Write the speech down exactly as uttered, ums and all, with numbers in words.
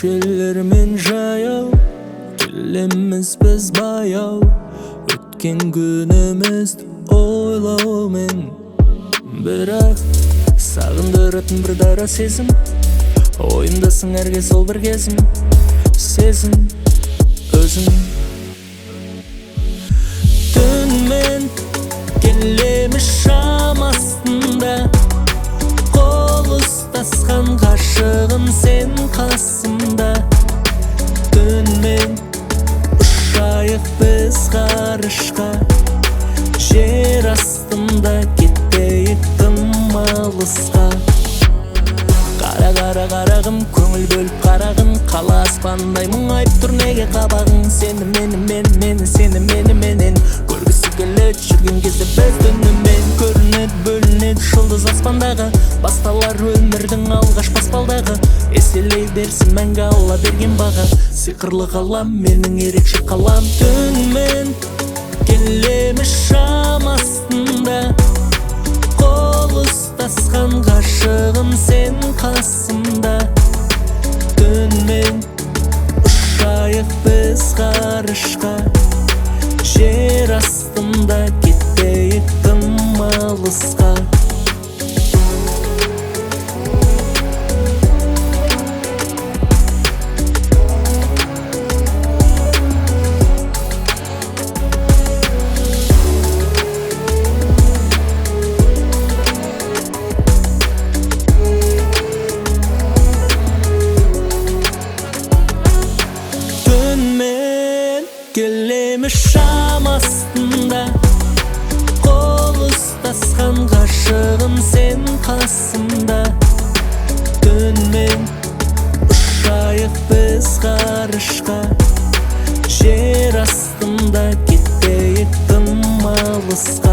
Көшелермен жаяу келеміз біз баяу, өткен күнімізді ойлаумен. Бірақ сағындыратын бір дара сезім, ойымдасың әрге сол бір кезім. Сезім өзің түнмен келеміз шам астында, қол ұстасқан ғашығым сен қасымда. Түнмен ұшайық біз ғарышқа, жер астында кетпейік тым алысқа. Қара қара қарағым, көңіл бөліп қарағым, қала аспандай мұңайып тұр неге қабағың. Сені мені мен мені сені мені менен көргісі келеді жүрген кезде біз түнімен. Көрінеді бөлінеді жұлдыз аспандағы, басталар өмірдің алғаш баспалдағы. Еселей берсін мәңгі алла берген баға, сиқырлы қалам менің ерекше қалам. Түнмен келеміз шам астында, қол ұстасқан ғашығым сен қасымда. Түнмен ұшайық біз ғарышқа, жер астында кетпейік тым алысқа. Келеміз шам астында, қол ұстасқан ғашығым сен қасымда. Түнмен ұшайық біз ғарышқа, жер астында кетпейік тым алысқа.